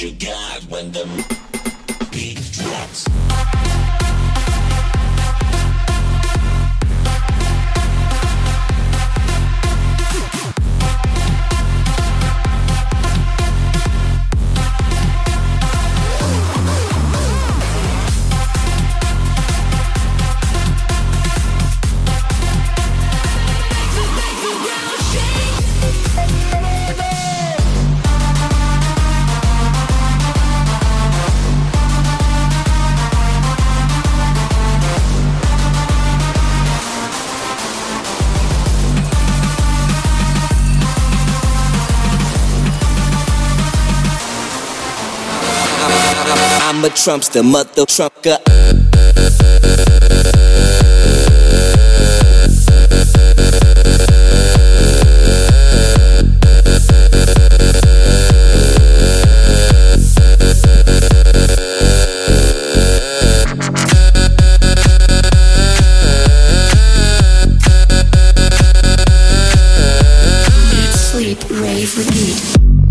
you got when the beat drops. I'm a Trumpster, mother trucker. Sleep, rave, repeat.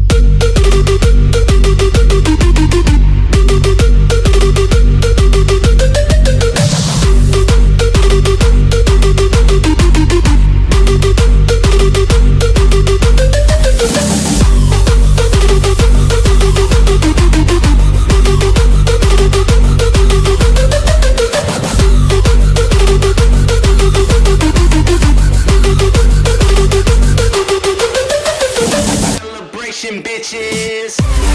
Bitches.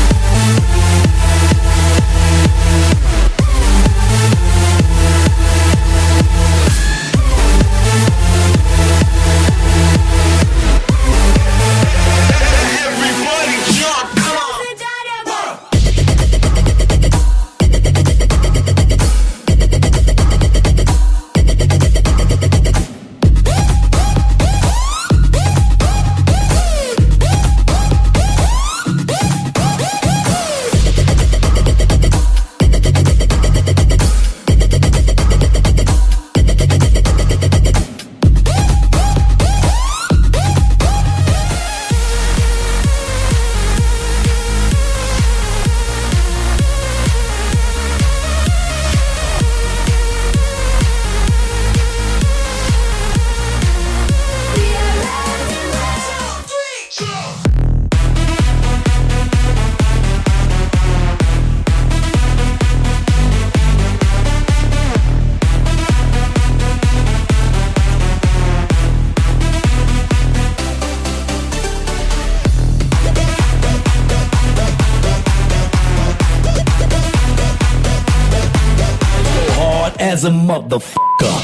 As a motherfucker.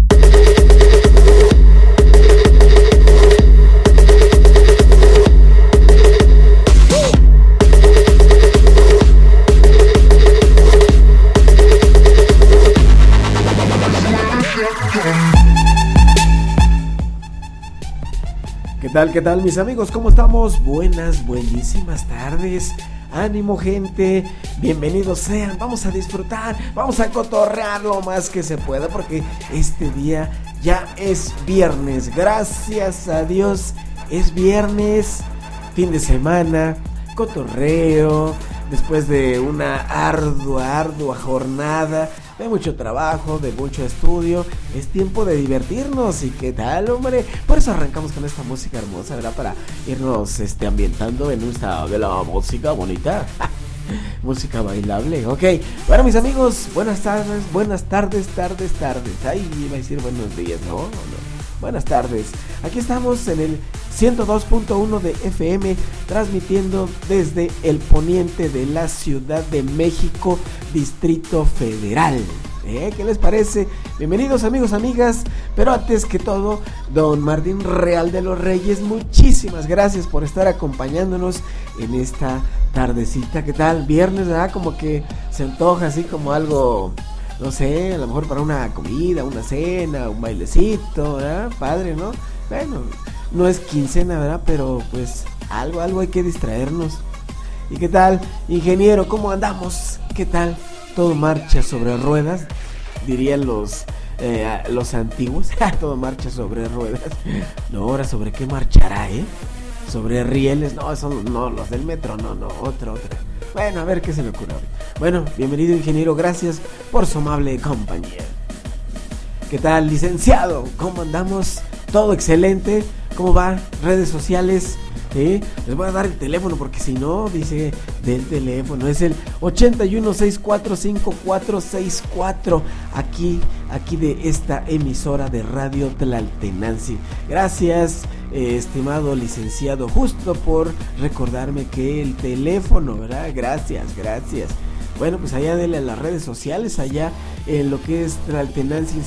¿Qué tal mis amigos? ¿Cómo estamos? Buenísimas tardes. Ánimo, gente, bienvenidos sean. Vamos a disfrutar, vamos a cotorrear lo más que se pueda, porque este día ya es viernes. Gracias a Dios, es viernes, fin de semana, cotorreo, después de una ardua jornada de mucho trabajo, de mucho estudio. Es tiempo de divertirnos. ¿Y qué tal, hombre? Por eso arrancamos con esta música hermosa, ¿verdad? Para irnos ambientando en un estado de la música bonita. Música bailable, ok. Bueno, mis amigos, buenas tardes. Ay, iba a decir buenos días, no. Buenas tardes. Aquí estamos en el 102.1 de FM, transmitiendo desde el poniente de la Ciudad de México, Distrito Federal. ¿Qué les parece? Bienvenidos, amigos, amigas. Pero antes que todo, don Martín Real de los Reyes, muchísimas gracias por estar acompañándonos en esta tardecita. ¿Qué tal? Viernes, ¿verdad? Como que se antoja así como algo, no sé, a lo mejor para una comida, una cena, un bailecito, ¿verdad? Padre, ¿no? Bueno, no es quincena, ¿verdad? Pero pues algo hay que distraernos. ¿Y qué tal, ingeniero? ¿Cómo andamos? ¿Qué tal? ¿Todo marcha sobre ruedas? Dirían los antiguos. Todo marcha sobre ruedas. No, ahora sobre qué marchará, ¿Sobre rieles? No, eso no, los del metro, no, otra. Bueno, a ver qué se le ocurre ahorita. Bueno, bienvenido ingeniero, gracias por su amable compañía. ¿Qué tal, licenciado? ¿Cómo andamos? ¿Todo excelente? ¿Cómo va? ¿Redes sociales? ¿Sí? Les voy a dar el teléfono porque si no, dice del teléfono. Es el 81645464 aquí de esta emisora de Radio Tlaltenanzi. Gracias, estimado licenciado, justo por recordarme que el teléfono, ¿verdad? Gracias. Bueno, pues allá denle a las redes sociales, allá en lo que es Tlaltenanzi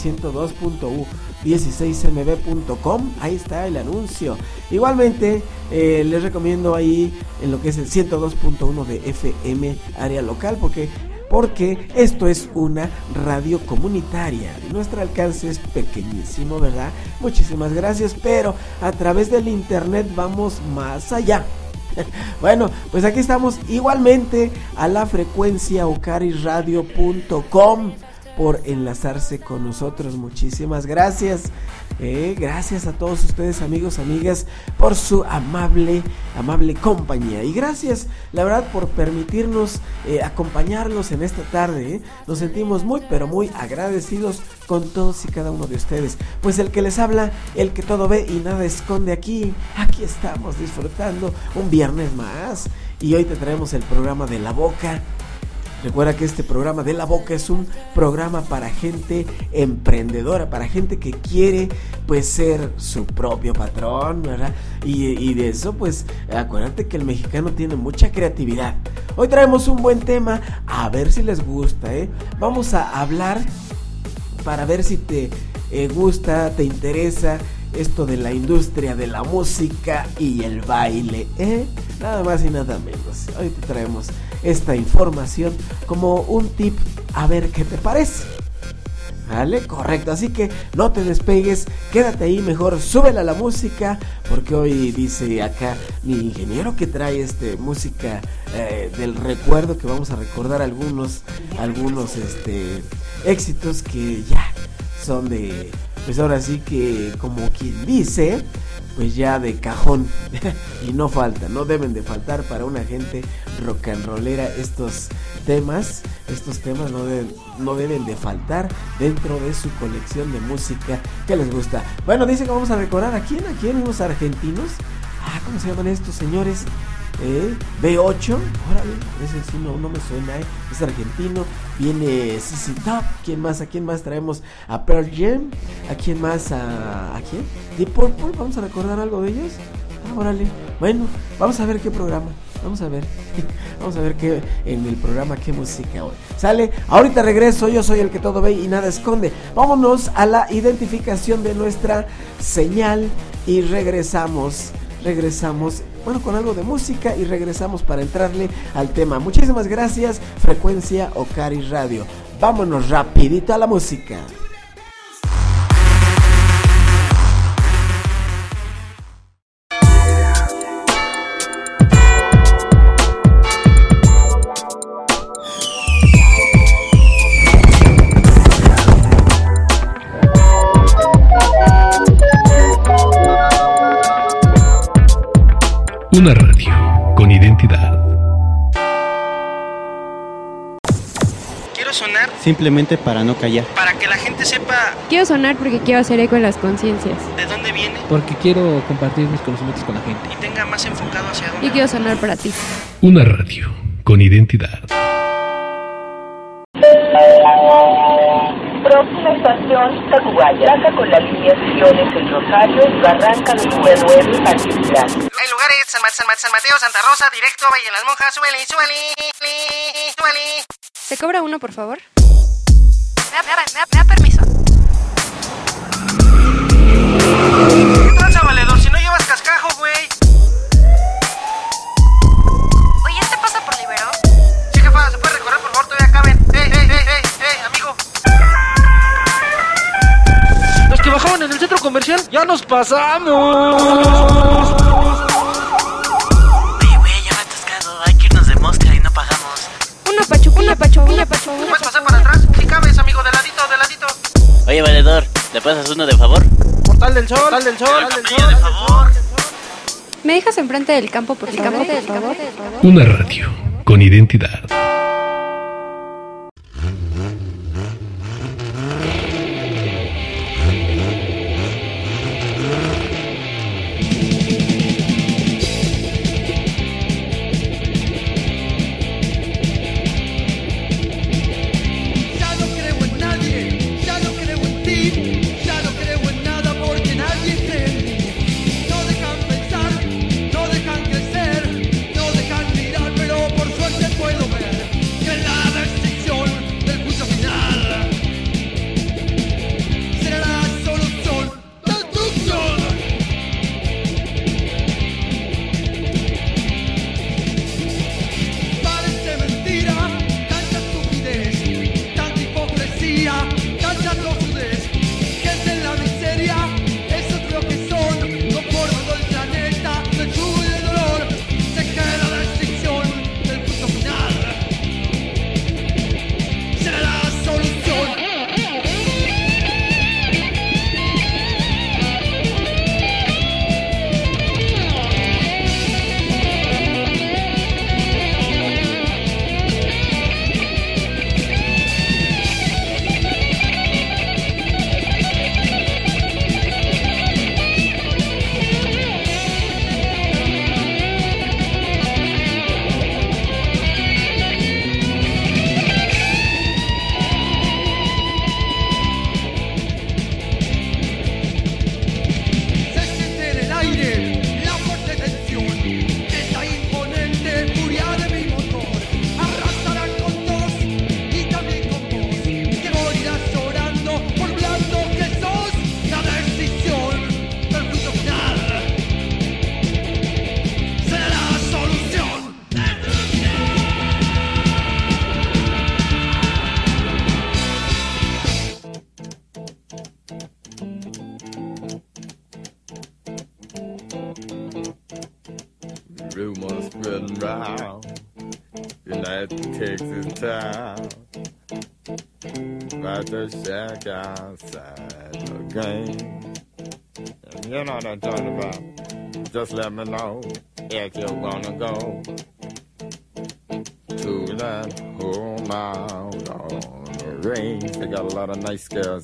102.16mb.com, ahí está el anuncio. Igualmente, les recomiendo ahí en lo que es el 102.1 de FM área local, porque esto es una radio comunitaria. Nuestro alcance es pequeñísimo, ¿verdad? Muchísimas gracias, pero a través del internet vamos más allá. Bueno, pues aquí estamos igualmente a la frecuencia ocarisradio.com por enlazarse con nosotros. Muchísimas gracias. Gracias a todos ustedes, amigos, amigas, por su amable compañía. Y gracias, la verdad, por permitirnos acompañarlos en esta tarde. Nos sentimos muy, pero muy agradecidos con todos y cada uno de ustedes. Pues el que les habla, el que todo ve y nada esconde aquí estamos disfrutando un viernes más. Y hoy te traemos el programa de La Boca. Recuerda que este programa de La Boca es un programa para gente emprendedora, para gente que quiere pues ser su propio patrón, ¿verdad? Y de eso pues acuérdate que el mexicano tiene mucha creatividad. Hoy traemos un buen tema, a ver si les gusta, Vamos a hablar para ver si te gusta, te interesa esto de la industria de la música y el baile, nada más y nada menos. Hoy te traemos esta información como un tip, a ver qué te parece. ¿Vale? Correcto, así que no te despegues, quédate ahí, mejor súbela la música, porque hoy dice acá mi ingeniero que trae música del recuerdo, que vamos a recordar algunos éxitos que ya son de, pues ahora sí que como quien dice, pues ya de cajón. Y no deben de faltar para una gente rock and rollera. Estos temas no deben de faltar dentro de su colección de música que les gusta. Bueno, dice que vamos a recordar a quién, unos argentinos. ¿Cómo se llaman estos señores? B8, órale, ese sí no me suena, es argentino. Viene ZZ Top, ¿a quién más traemos? A Pearl Jam, ¿a quién más? ¿A quién? Deep Purple, ¿vamos a recordar algo de ellos? Órale, bueno, vamos a ver qué programa, vamos a ver qué en el programa, qué música hoy. Sale, ahorita regreso, yo soy el que todo ve y nada esconde. Vámonos a la identificación de nuestra señal y regresamos, bueno, con algo de música y regresamos para entrarle al tema. Muchísimas gracias, frecuencia Ocaris Radio. Vámonos rapidito a la música. Una radio con identidad. Quiero sonar simplemente para no callar. para que la gente sepa Quiero sonar porque quiero hacer eco en las conciencias. de dónde viene Porque quiero compartir mis conocimientos con la gente. y tenga más enfocado hacia dónde Y quiero sonar para ti. Una radio con identidad. Próxima estación, Tacubaya. Traza con la línea Siones El Rosario, Barranca del Nuevo, Altiplán. El lugar es San Mateo, Santa Rosa, directo, Valle de las Monjas, súbele. ¿Se cobra uno, por favor? Me da permiso. ¿Qué tranza, valedor? Si no llevas cascajo, güey. Oye, ¿este pasa por Libero? Sí, jefa, ¿se puede recorrer, por favor? Todavía caben. Amigo. Los que bajaban en el centro comercial, ya nos pasamos. Oye, güey, ya me he atascado. Hay que irnos de mosca y no pagamos. Una pachu. ¿Puedes pasar para atrás? Si cabes, amigo, de ladito. Oye, valedor, ¿le pasas uno de favor? Portal del Sol. De favor. ¿Me dejas enfrente del campo, por favor? Una radio con identidad. Rumors spreading round United Texas town about the shack outside the game. And you know what I'm talking about. Just let me know if you're gonna go to that home out on the range. They got a lot of nice girls.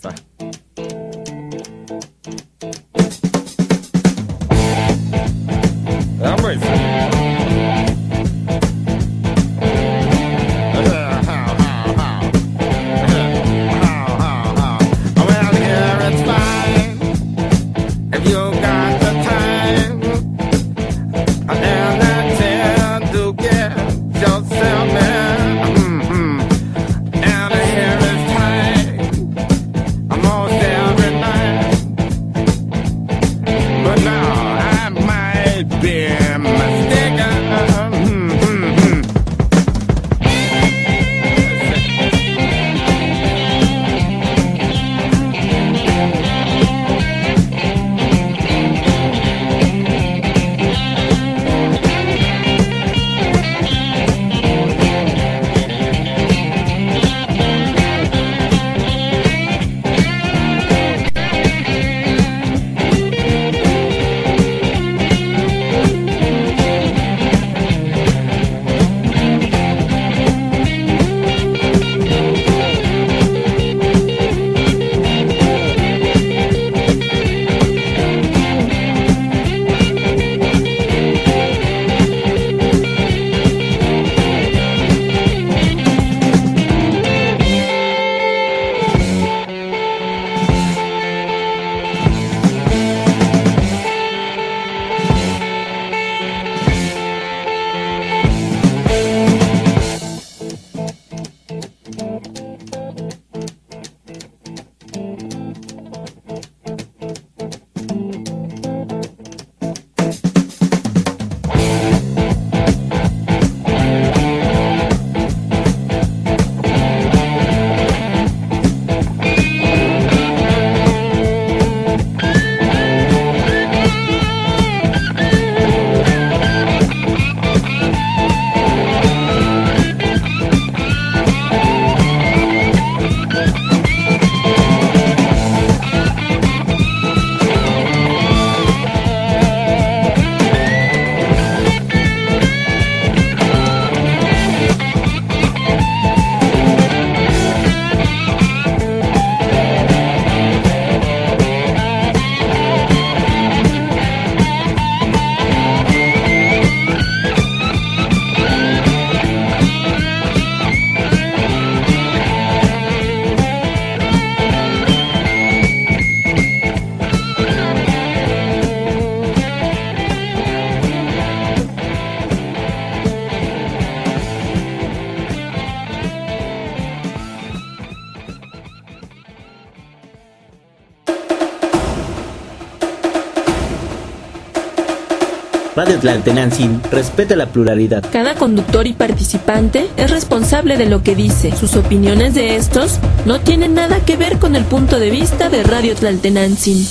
I'm racing. But now I might be mistaken. Radio Tlaltenantzin respeta la pluralidad. Cada conductor y participante es responsable de lo que dice. Sus opiniones de estos no tienen nada que ver con el punto de vista de Radio Tlaltenantzin.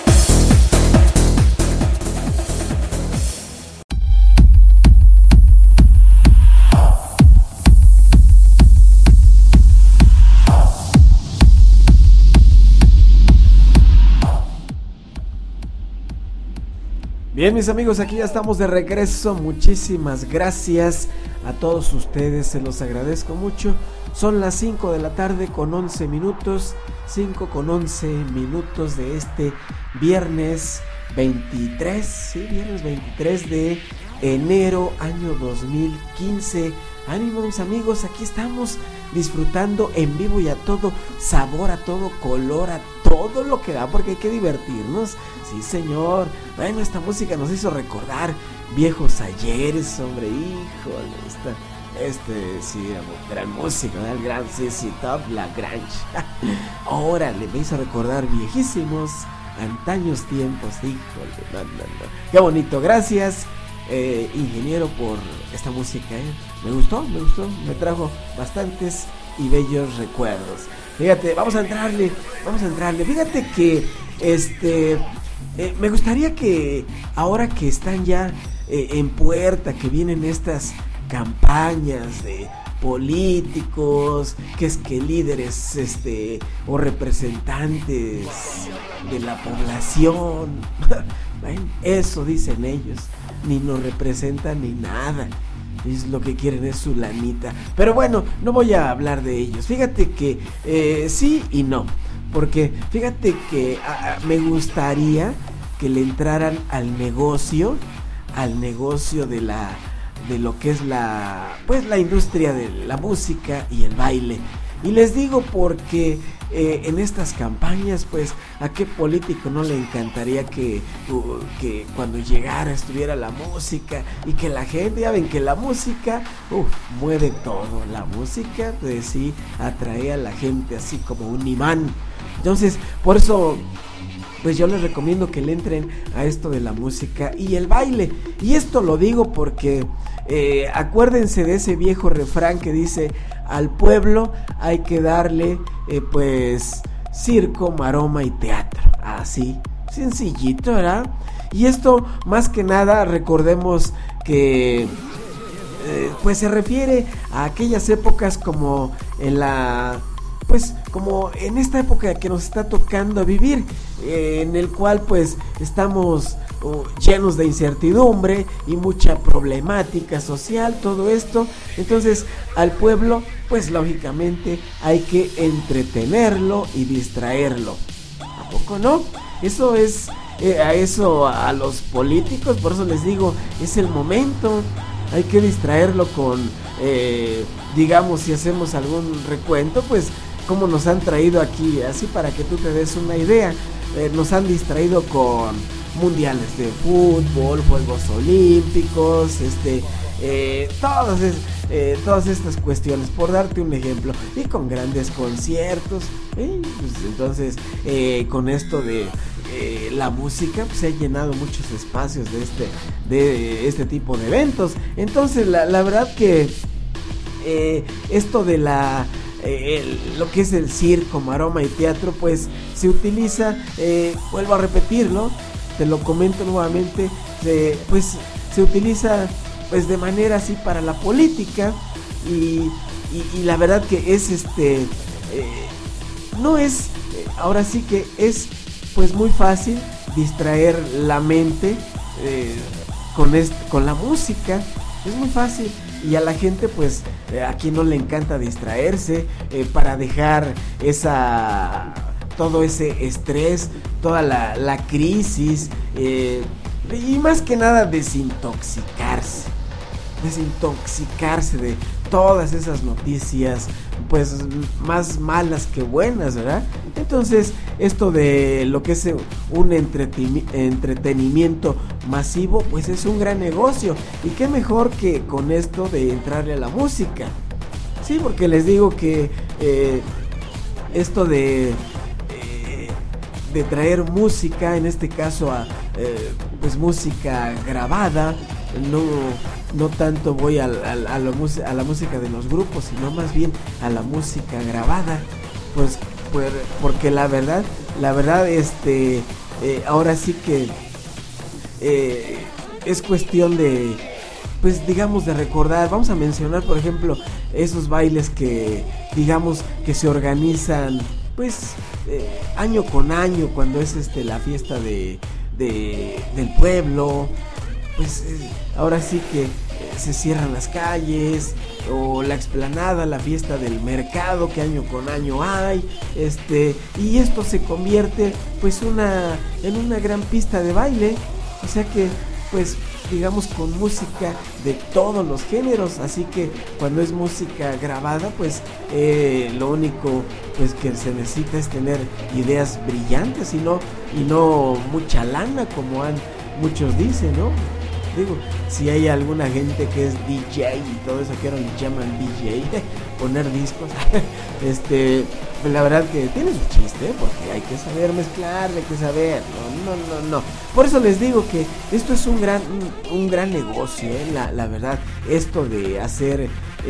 Bien, mis amigos, aquí ya estamos de regreso. Muchísimas gracias a todos ustedes, se los agradezco mucho. Son las 5 de la tarde con 11 minutos, 5 con 11 minutos de este viernes 23, sí, viernes 23 de enero, año 2015. Ánimo, mis amigos, aquí estamos disfrutando en vivo y a todo sabor, a todo color, a todo lo que da, porque hay que divertirnos. Sí, señor. Bueno, esta música nos hizo recordar viejos ayeres, hombre, híjole, sí, gran música, ¿no? El gran CC Top, la Grange. Órale, me hizo recordar viejísimos, antaños tiempos, híjole, no. Qué bonito, gracias, ingeniero, por esta música, Me gustó, me trajo bastantes y bellos recuerdos. Fíjate, vamos a entrarle. Fíjate que me gustaría que ahora que están ya en puerta, que vienen estas campañas de políticos, que es que líderes o representantes de la población, bueno, eso dicen ellos, ni nos representan ni nada. Es lo que quieren, es su lanita. Pero bueno, no voy a hablar de ellos. Fíjate que sí y no. Porque fíjate que me gustaría que le entraran al negocio de lo que es la industria de la música y el baile. Y les digo porque en estas campañas, pues, ¿a qué político no le encantaría que cuando llegara estuviera la música y que la gente, ya ven que la música mueve todo? La música, pues sí, atrae a la gente así como un imán. Entonces, por eso, pues yo les recomiendo que le entren a esto de la música y el baile. Y esto lo digo porque acuérdense de ese viejo refrán que dice: al pueblo hay que darle pues circo, maroma y teatro. Así, sencillito, ¿verdad? Y esto, más que nada, recordemos que pues se refiere a aquellas épocas como como en esta época que nos está tocando vivir, en el cual pues estamos llenos de incertidumbre y mucha problemática social, todo esto. Entonces al pueblo pues lógicamente hay que entretenerlo y distraerlo. ¿A poco no? Eso es a los políticos, por eso les digo, es el momento. Hay que distraerlo con digamos, si hacemos algún recuento, pues como nos han traído aquí, así para que tú te des una idea, nos han distraído con mundiales de fútbol, Juegos Olímpicos, todas estas cuestiones, por darte un ejemplo, y con grandes conciertos, pues entonces con esto de la música, pues se ha llenado muchos espacios de este tipo de eventos. Entonces la verdad que esto de lo que es el circo, maroma y teatro, pues se utiliza, vuelvo a repetirlo, te lo comento nuevamente, pues se utiliza pues de manera así para la política y la verdad que es no es, ahora sí que es pues muy fácil distraer la mente con la música, es muy fácil. Y a la gente, pues, a quien no le encanta distraerse, para dejar todo ese estrés, toda la crisis, y más que nada desintoxicarse de todas esas noticias, pues más malas que buenas, ¿verdad? Entonces, esto de lo que es un entretenimiento masivo, pues es un gran negocio. Y qué mejor que con esto de entrarle a la música. Sí, porque les digo que esto de traer música, en este caso pues música grabada. No tanto voy a la música de los grupos, sino más bien a la música grabada, pues porque la verdad ahora sí que es cuestión de, pues digamos, de recordar. Vamos a mencionar, por ejemplo, esos bailes que digamos que se organizan pues año con año, cuando es la fiesta del pueblo. Pues ahora sí que se cierran las calles, o la explanada, la fiesta del mercado que año con año hay, y esto se convierte pues en una gran pista de baile, o sea que pues digamos con música de todos los géneros. Así que cuando es música grabada, pues lo único pues que se necesita es tener ideas brillantes y no mucha lana, como muchos dicen, ¿no? Digo, si hay alguna gente que es DJ y todo eso, que ahora le llaman DJ, poner discos, la verdad que tiene su chiste, porque hay que saber mezclar, hay que saber, no. Por eso les digo que esto es un gran negocio, la verdad, esto de hacer,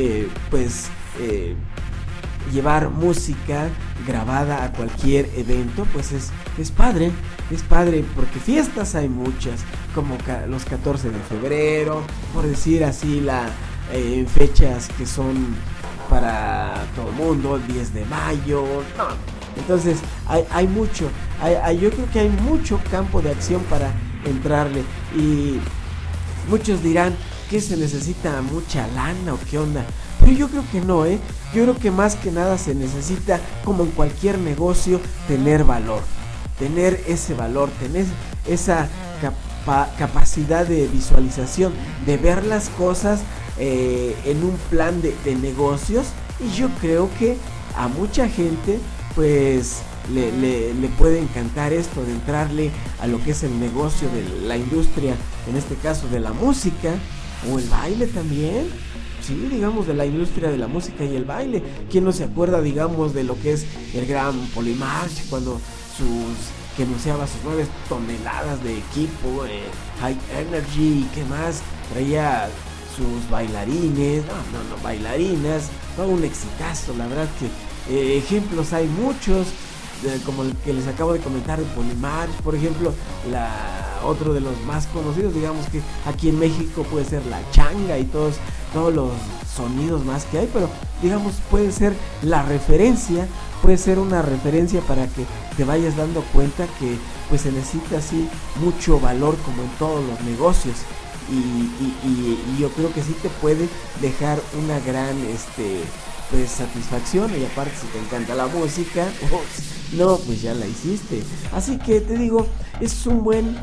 llevar música grabada a cualquier evento, pues es padre, porque fiestas hay muchas, como los 14 de febrero, por decir así, fechas que son para todo el mundo, el 10 de mayo, no. Entonces hay mucho, yo creo que hay mucho campo de acción para entrarle, y muchos dirán que se necesita mucha lana o qué onda. Pero yo creo que no, yo creo que más que nada se necesita, como en cualquier negocio, tener valor, tener ese valor, tener esa capacidad de visualización, de ver las cosas en un plan de negocios. Y yo creo que a mucha gente pues le puede encantar esto de entrarle a lo que es el negocio de la industria, en este caso de la música o el baile también. Sí, digamos, de la industria de la música y el baile. ¿Quién no se acuerda, digamos, de lo que es el gran Polymarch, cuando que anunciaba sus 9 toneladas de equipo, High Energy, y qué más, traía sus bailarines, bailarinas, todo un exitazo, la verdad que ejemplos hay muchos, como el que les acabo de comentar de Polymarch, por ejemplo, otro de los más conocidos, digamos que aquí en México puede ser la changa y todos los sonidos más que hay, pero digamos puede ser la referencia, puede ser una referencia para que te vayas dando cuenta que pues se necesita así mucho valor, como en todos los negocios, y yo creo que sí te puede dejar una gran pues satisfacción. Y aparte, si te encanta la música, pues ya la hiciste. Así que te digo, es un buen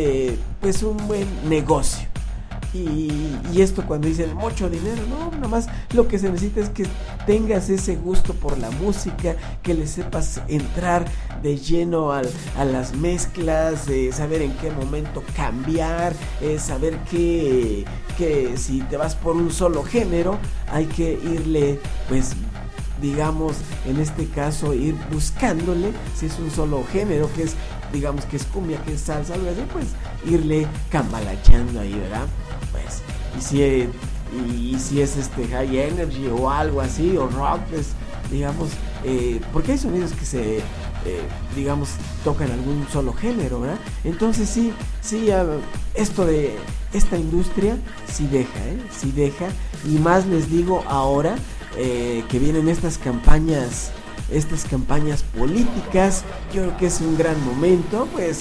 negocio. Y esto, cuando dicen mucho dinero, no, nada más lo que se necesita es que tengas ese gusto por la música, que le sepas entrar de lleno a las mezclas, saber en qué momento cambiar, saber que si te vas por un solo género, hay que irle, pues digamos, en este caso, ir buscándole, si es un solo género, que es, digamos, que es cumbia, que es salsa, algo así, pues irle cambalachando ahí, ¿verdad? Pues, y si es High Energy o algo así, o rock, pues digamos, porque hay sonidos que se digamos, tocan algún solo género, ¿verdad? Entonces sí, esto de esta industria sí deja, y más les digo ahora que vienen estas campañas políticas. Yo creo que es un gran momento, pues,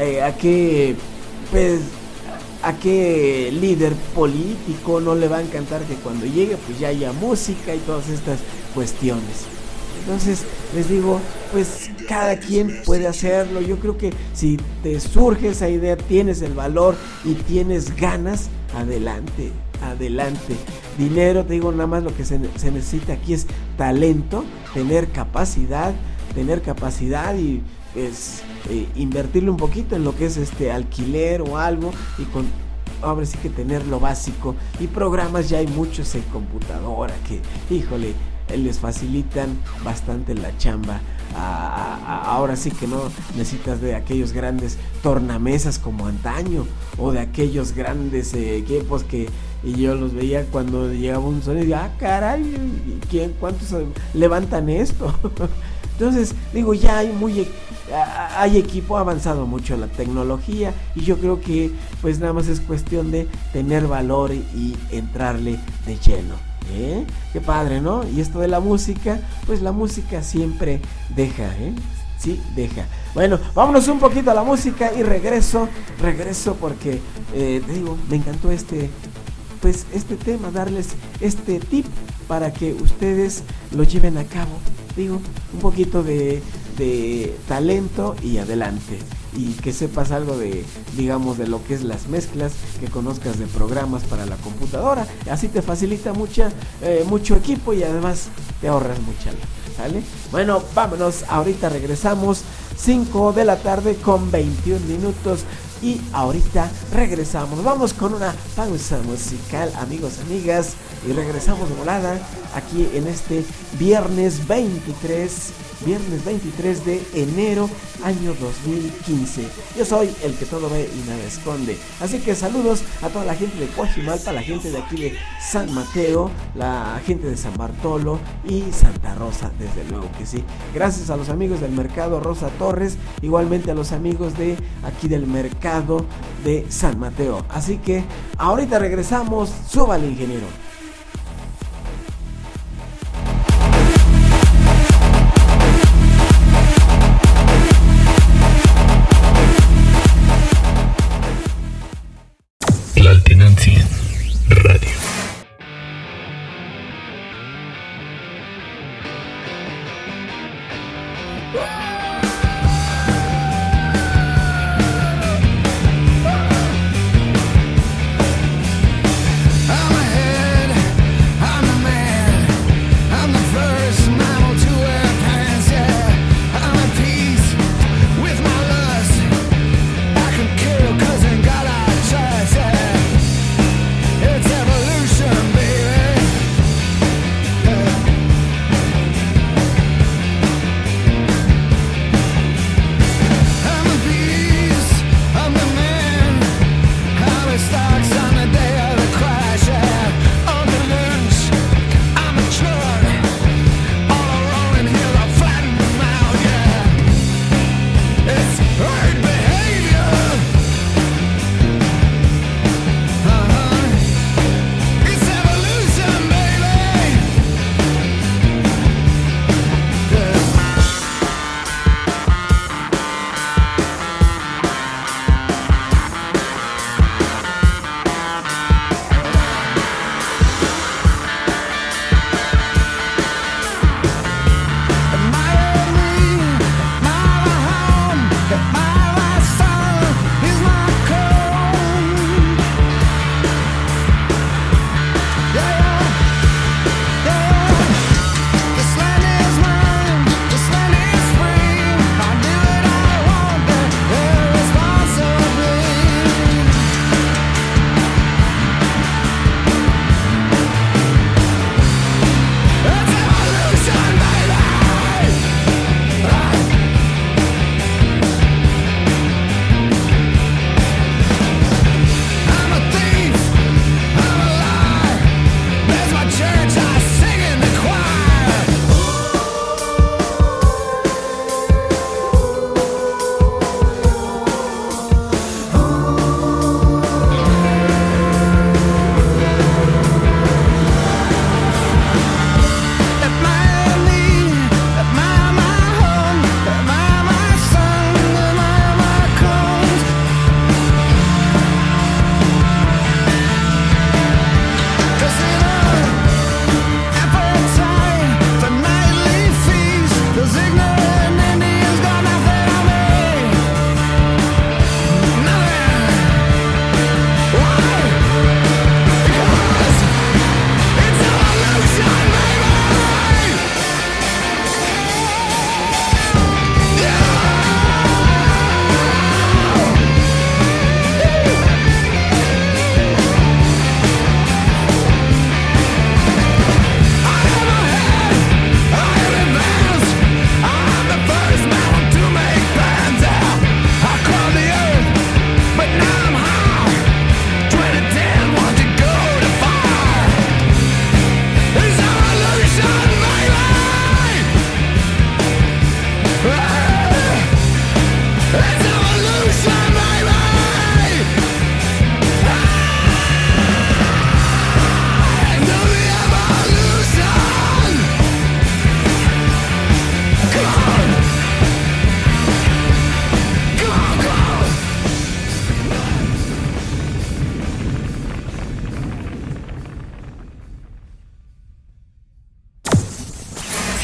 a qué líder político no le va a encantar que cuando llegue pues ya haya música y todas estas cuestiones. Entonces les digo, pues cada quien puede hacerlo. Yo creo que si te surge esa idea, tienes el valor y tienes ganas, adelante. Dinero, te digo, nada más lo que se necesita aquí es talento, tener capacidad y pues invertirle un poquito en lo que es alquiler o algo, y ahora sí que tener lo básico. Y programas ya hay muchos en computadora que, híjole, les facilitan bastante la chamba. Ahora sí que no necesitas de aquellos grandes tornamesas como antaño, o de aquellos grandes equipos que yo los veía cuando llegaba un sonido, caray, ¿cuántos levantan esto? Entonces digo, ya hay equipo, ha avanzado mucho la tecnología, y yo creo que pues nada más es cuestión de tener valor y entrarle de lleno. Qué padre, ¿no? Y esto de la música, pues la música siempre deja, sí, deja. Bueno, vámonos un poquito a la música y regreso porque te digo, me encantó este tema, darles este tip para que ustedes lo lleven a cabo. Digo, un poquito de talento y adelante. Y que sepas algo de, digamos, de lo que es las mezclas, que conozcas de programas para la computadora. Así te facilita mucho equipo y además te ahorras mucha lana, ¿sale? Bueno, vámonos, ahorita regresamos, 5 de la tarde con 21 minutos. Y ahorita regresamos, vamos con una pausa musical, amigos, amigas, y regresamos de volada aquí en este viernes 23 de enero año 2015. Yo soy el que todo ve y nada esconde, así que saludos a toda la gente de Coajimalpa, la gente de aquí de San Mateo, la gente de San Bartolo y Santa Rosa, desde luego que sí. Gracias a los amigos del mercado Rosa Torres, igualmente a los amigos de aquí del mercado de San Mateo. Así que ahorita regresamos, súbale, ingeniero. La Alternancia Radio. I'm ahead.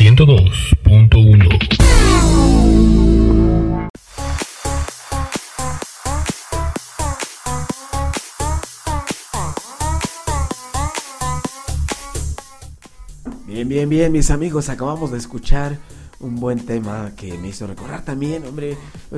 102.1. Bien, mis amigos, acabamos de escuchar un buen tema que me hizo recordar también, hombre,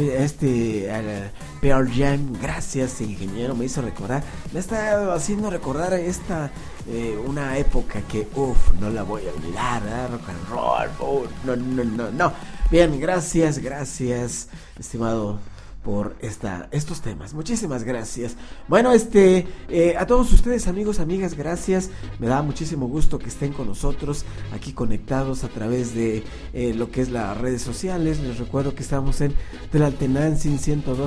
Pearl Jam. Gracias, ingeniero, me hizo recordar, me está haciendo recordar una época que, no la voy a olvidar, ¿eh? Rock and roll, no. Bien, gracias, estimado, por estos temas. Muchísimas gracias. Bueno, a todos ustedes, amigos, amigas, gracias. Me da muchísimo gusto que estén con nosotros aquí conectados a través de lo que es las redes sociales. Les recuerdo que estamos en Tlaltenantzin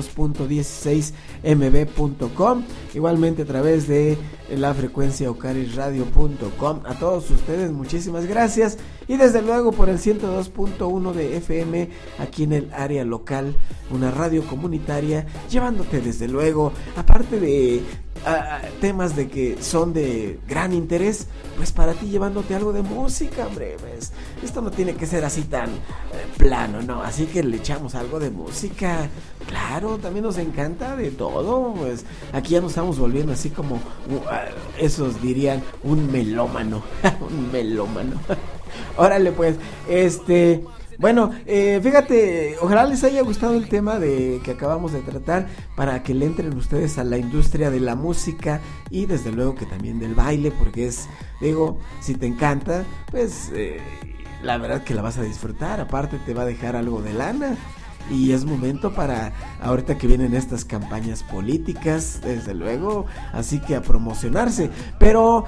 102.16mb.com, igualmente a través de la frecuencia ocarisradio.com. A todos ustedes, muchísimas gracias. Y desde luego por el 102.1 de FM aquí en el área local, una radio comunitaria, llevándote desde luego, aparte de temas de que son de gran interés, pues para ti llevándote algo de música, hombre, pues, esto no tiene que ser así tan plano, no, así que le echamos algo de música, claro, también nos encanta de todo, pues aquí ya nos estamos volviendo así como, esos dirían, un melómano, un melómano. Órale pues, bueno, fíjate, ojalá les haya gustado el tema que acabamos de tratar, para que le entren ustedes a la industria de la música y desde luego que también del baile, porque si te encanta, pues la verdad que la vas a disfrutar, aparte te va a dejar algo de lana. Y es momento para, ahorita que vienen estas campañas políticas, desde luego, así que a promocionarse. Pero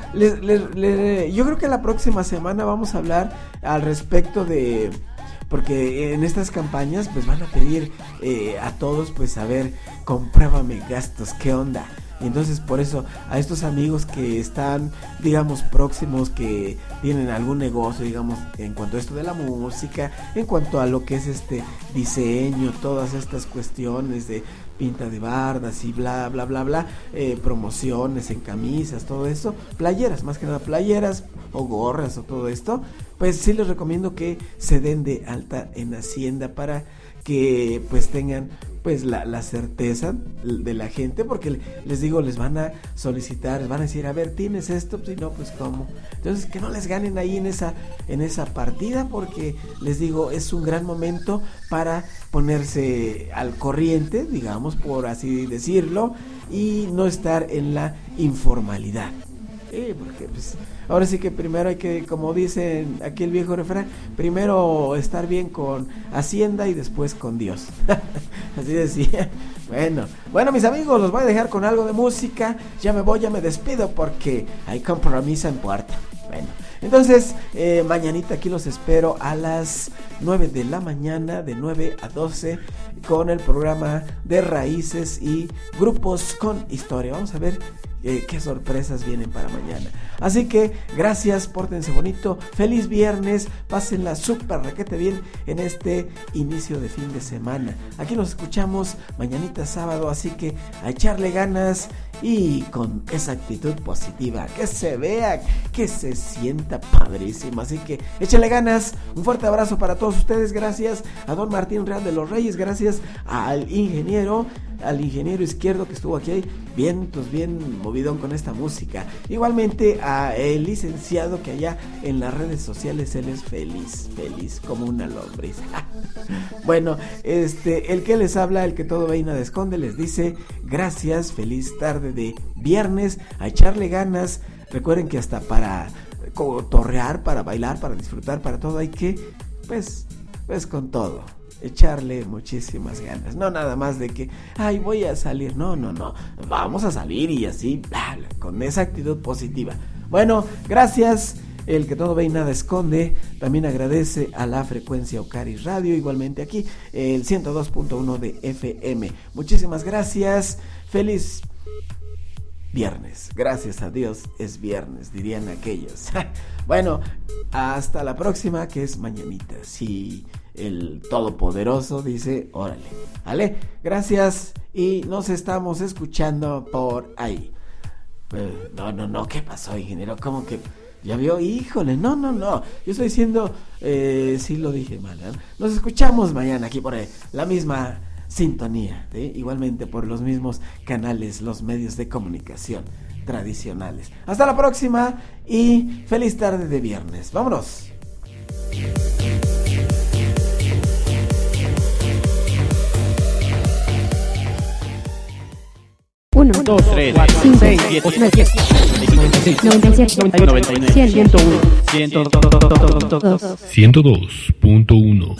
yo creo que la próxima semana vamos a hablar al respecto de, porque en estas campañas pues van a pedir a todos, pues a ver, compruébame gastos, ¿qué onda? Y entonces por eso a estos amigos que están, digamos, próximos, que tienen algún negocio, digamos, en cuanto a esto de la música, en cuanto a lo que es diseño, todas estas cuestiones de pinta de bardas y bla, bla, bla, bla, promociones en camisas, todo eso, playeras, más que nada playeras o gorras o todo esto, pues sí les recomiendo que se den de alta en Hacienda para que pues tengan pues la certeza de la gente, porque les digo, les van a solicitar, les van a decir, a ver, ¿tienes esto? Si no, pues ¿cómo? Entonces que no les ganen ahí en esa partida, porque les digo, es un gran momento para ponerse al corriente, digamos, por así decirlo, y no estar en la informalidad. Porque pues ahora sí que primero hay que, como dicen aquí el viejo refrán, primero estar bien con Hacienda y después con Dios. Así decía. Bueno, mis amigos, los voy a dejar con algo de música. Ya me voy, ya me despido porque hay compromiso en puerta. Bueno, entonces mañanita aquí los espero a las 9 de la mañana, de 9 a 12, con el programa de Raíces y Grupos con Historia. Vamos a ver qué sorpresas vienen para mañana. Así que gracias, pórtense bonito, feliz viernes, pásenla súper requete bien en este inicio de fin de semana. Aquí nos escuchamos mañanita sábado, así que a echarle ganas y con esa actitud positiva, que se vea, que se sienta padrísimo. Así que échale ganas, un fuerte abrazo para todos ustedes. Gracias a don Martín Real de los Reyes, gracias al ingeniero izquierdo que estuvo aquí bien movidón con esta música. Igualmente a el licenciado que allá en las redes sociales él es feliz como una lombriz. Bueno, el que les habla, el que todo ve y nada esconde, les dice gracias, feliz tarde de viernes, a echarle ganas. Recuerden que hasta para cotorrear, para bailar, para disfrutar, para todo hay que pues con todo echarle muchísimas ganas, no nada más de que voy a salir, no, vamos a salir y así, con esa actitud positiva. Bueno, gracias. El que todo ve y nada esconde también agradece a la frecuencia Ocaris Radio, igualmente aquí el 102.1 de FM. Muchísimas gracias, feliz viernes, gracias a Dios es viernes, dirían aquellos. Bueno, hasta la próxima, que es mañanita, si el Todopoderoso dice, órale, ¿vale? Gracias y nos estamos escuchando por ahí. No, ¿qué pasó, ingeniero? ¿Cómo que ¿Ya vio? Híjole, no. Yo estoy diciendo, sí lo dije mal, ¿eh? Nos escuchamos mañana aquí por la misma sintonía, ¿sí? Igualmente por los mismos canales, los medios de comunicación tradicionales. Hasta la próxima y feliz tarde de viernes. ¡Vámonos! 1, 2, 3, 5, 6, 7, 8, 9, 10, 96, 97, 98, 99, 100, 101, 102.1.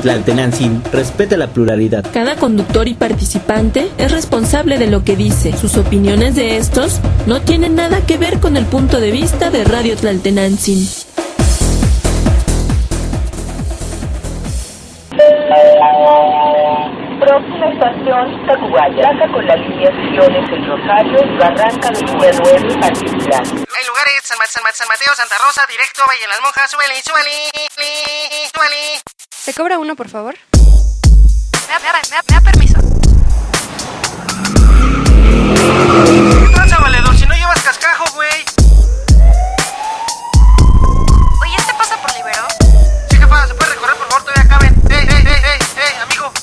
Tlaltenantzin respeta la pluralidad. Cada conductor y participante es responsable de lo que dice. Sus opiniones de estos no tienen nada que ver con el punto de vista de Radio Tlaltenantzin. Próxima estación, Tacubaya. Traza con las lineaciones El Rosario, Barranca de Villa 9, Altiplán. Hay lugares, San Mateo, Santa Rosa, directo, Valle de las Monjas, súbele. ¿Se cobra uno, por favor? Me da permiso. ¿Qué tranza, valedor? Si no llevas cascajo, güey. Oye, ¿este pasa por Libero? Sí, jefa, ¿se puede recorrer, por favor? Todavía caben. Amigo.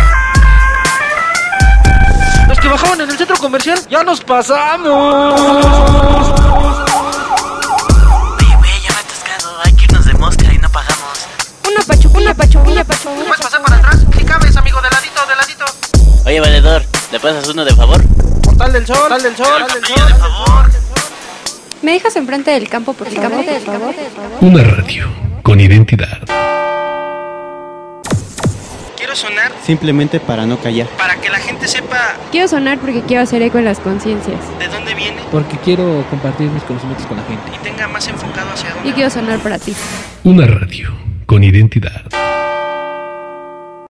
Los que bajaban en el centro comercial, ya nos pasamos. Oye, güey, ya me he atascado. Hay que irnos de mosca y no pagamos. Una pachuca. ¿Puedes pasar para atrás? Si cabes, amigo, de ladito. Oye, valedor, ¿le pasas uno de favor? Portal del Sol. De favor. ¿Me dejas enfrente del campo, por favor? Una radio con identidad. Quiero sonar simplemente para no callar. para que la gente sepa Quiero sonar porque quiero hacer eco en las conciencias. de dónde viene Porque quiero compartir mis conocimientos con la gente. y tenga más enfocado hacia dónde Y quiero sonar para ti. Una radio con identidad.